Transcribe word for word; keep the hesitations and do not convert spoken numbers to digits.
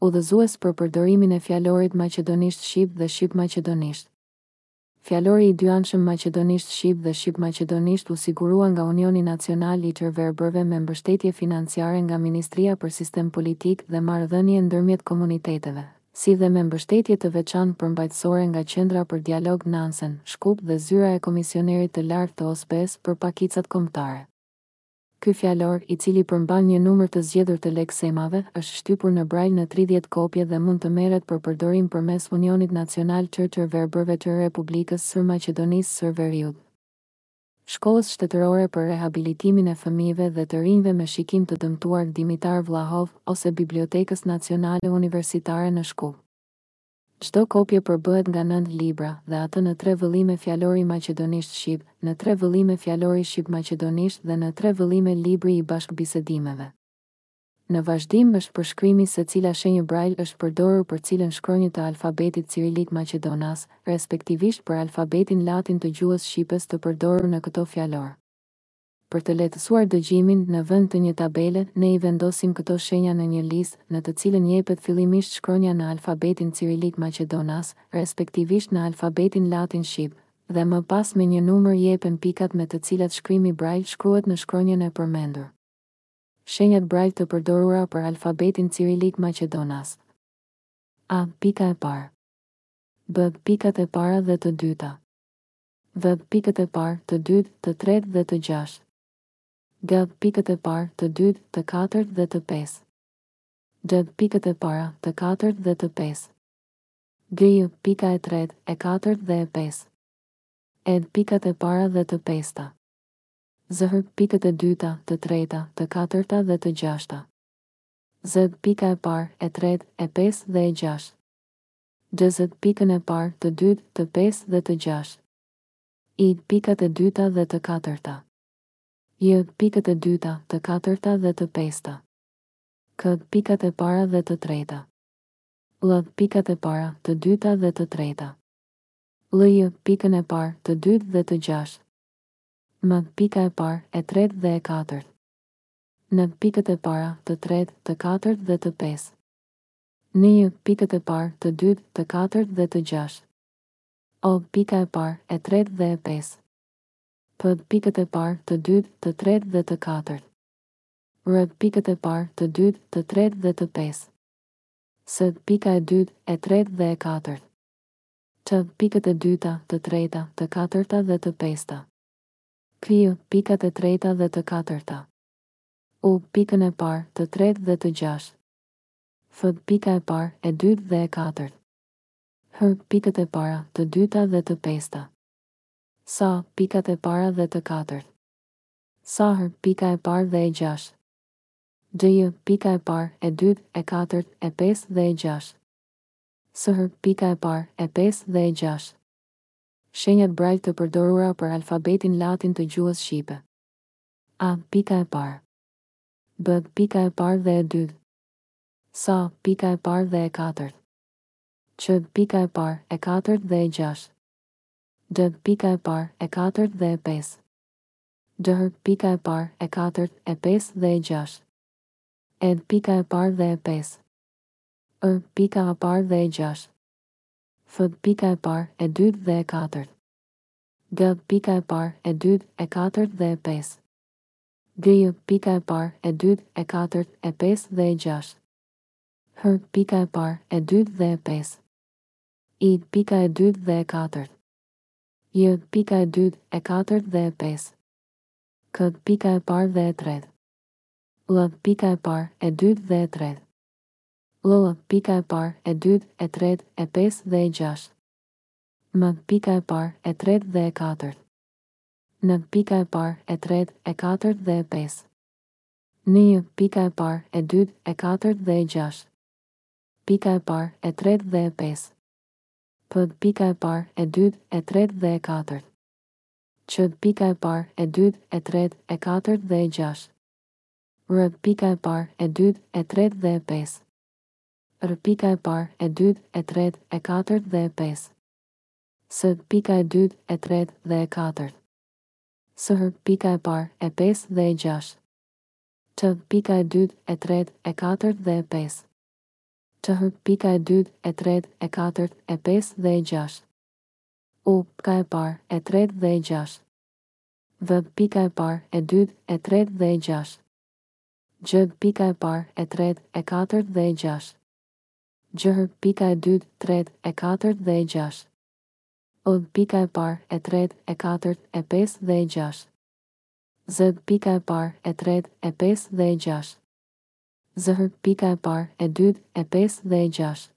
Udhëzues për përdorimin e fjalorit maqedonisht shqip dhe shqip maqedonisht. Fjalori i dyanshëm maqedonisht shqip dhe shqip maqedonisht u sigurua nga Unioni Nacional i Çerverberëve me mbështetje financiare nga Ministria për Sistem Politik dhe Marrëdhënie ndërmjet komuniteteve, si dhe me mbështetje të veçantë përmbajtësore nga Qendra për Dialog Nansen, Shkup dhe zyra e Komisionerit të Lartë të O S B E-s për pakicat kombëtare. Ky fjalor, i cili përmban një numër të zgjedhur të leksemave, është shtypur në brajl në tridhjetë kopje dhe mund të merret për përdorim përmes Unionit Nacional të Çerverberëve të Republikës së Maqedonisë së Veriut, Shkollës Shtetërore për Rehabilitimin e Fëmijëve dhe të Rinjve me Shikim të Dëmtuar Dimitar Vllahov ose Bibliotekës Nacionale Universitare në Shkup. Çdo kopje përbëhet nga nëntë libra dhe atë në tre vëllime fjalori maqedonisht shqip, në tre vëllime fjalori shqip maqedonisht dhe në tre vëllime libri i bashkëbisedimeve. Në vazhdim është përshkrimi se cila shenjë brajl është përdorur për cilën shkronjë të alfabetit cirilik maqedonas, respektivisht për alfabetin latin të gjuhës shqipes të përdorur në këto fjalor. Për të lehtësuar dëgjimin, në vend të një tabele, ne i vendosim këto shenja në një listë, në të cilën jepet fillimisht shkronja në alfabetin cirilik maqedonas, respektivisht në alfabetin latin shqip, dhe më pas me një numër jepen pikat me të cilat shkrimi brajl shkruhet në shkronjën e përmendur. Shenjat brajl të përdorura për alfabetin cirilik maqedonas. A. Pika e parë. B. Pikat e para dhe të dyta. V. Pikët e parë, të dytë, të tretë dhe të gjashtë. G. Pikët e parë, të dytë, të katërt dhe të pesë. D. Pikët e para, të katërt dhe të pesë. G. Pika e tretë, e katërt dhe e pesë. E. Pikat e para dhe të pesta. Z. Pikët e dyta, të treta, të katërta dhe të gjashta. Z. Pika e parë, e tretë, e pesë dhe e gjashtë. D. Pikën e parë, të dytë, të pesë dhe të gjashtë. I. Pikat e dyta dhe të katërta. J. Pikët e dyta, të katërta dhe të pesta. K. Pikat e para dhe të treta. L. Pikat e para, të dyta dhe të treta. L. Pikën e parë, të dytë dhe të gjashtë. M. Pika e parë, e tretë dhe e katërt. N. Pikët e para, të tretë, të katërt dhe të pesë. N. Pikët e parë, të dytë, të katërt dhe të gjashtë. O. Pika e parë, e tretë dhe e pesë. P. Pikët e parë, të dytë, të tretë dhe të katërt. R. Pikët e parë, të dytë, të tretë dhe të pesë. S. Pika e dytë, e tretë dhe e katërt. T. Pikët e dyta, të treta, të katërta dhe të pesta. Q. Pikat e treta dhe të katërta. U. Pikën e parë, të tretë dhe të gjashtë. F. Pika e parë, e dytë dhe e katërt. H. Pikët e para, të dyta dhe të pesta. Sa. Pikat e para dhe të katërt. Sa. Pika e parë dhe e gjashtë. D. Pika e parë, e dytë, e katërt, e pesë dhe e gjashtë. S. Pika e parë, e pesë dhe e gjashtë. Shenjat brajl të përdorura për alfabetin latin të gjuhës shqipe. A. Pika e parë. B. Pika e parë dhe e dytë. Sa. Pika e parë dhe e katërt. Q. Pika e parë, e katërt dhe e gjashtë. D. Pika e parë, e katërt dhe e pesë. D. Pika e parë, e katërt, e pesë dhe e gjashtë. E. Pika e parë dhe e pesë. E. Pika e parë dhe e gjashtë. F. Pika e parë, e dytë dhe e katërt. G. Pika e parë, e dytë, e katërt dhe e pesë. G. Pika e parë, e dytë, e katërt, e pesë dhe e gjashtë. H. Pika e parë, e dytë dhe e pesë. I. Pika e dytë dhe e katërt. J. Pika e dytë, e katërt dhe e pesë. K. Pika e parë dhe e tretë. L. Pika e parë, e dytë dhe e tretë. L. Pika e parë, e dytë, e tretë, e pesë dhe e gjashtë. M. Pika e parë, e tretë dhe e katërt. N. Pika e parë, e tretë, e katërt dhe e pesë. N. Pika e parë, e dytë, e katërt dhe e gjashtë. Pika e parë, e tretë dhe e pesë. P. Pika e parë, e dytë, e tretë dhe e katërt. Q. Pika e parë, e dytë, e tretë, e katërt dhe e gjashtë. R. Pika e parë, e dytë, e tretë dhe e pesë. R. Pika e parë, e dytë, e tretë, e katërt dhe e pesë. S. Pika e dytë, e tretë dhe e katërt. S. Pika e parë, e pesë dhe e gjashtë. T. Pika e dytë, e tretë, e katërt dhe e pesë. T H pika e dytë, e tretë, e katërt, e pesë dhe e gjashtë. U pika e parë, e tretë dhe e gjashtë. V pika e parë, e dytë, e tretë dhe e gjashtë. Gj pika e parë, e tretë, e katërt dhe e gjashtë. Gj pika e dytë, tretë, e katërt dhe e gjashtë. O pika e parë, e tretë, e katërt, e pesë dhe e gjashtë. Z pika e parë, e tretë, e pesë dhe e gjashtë. Zh pika e parë, e dytë, e pesë dhe e gjashtë.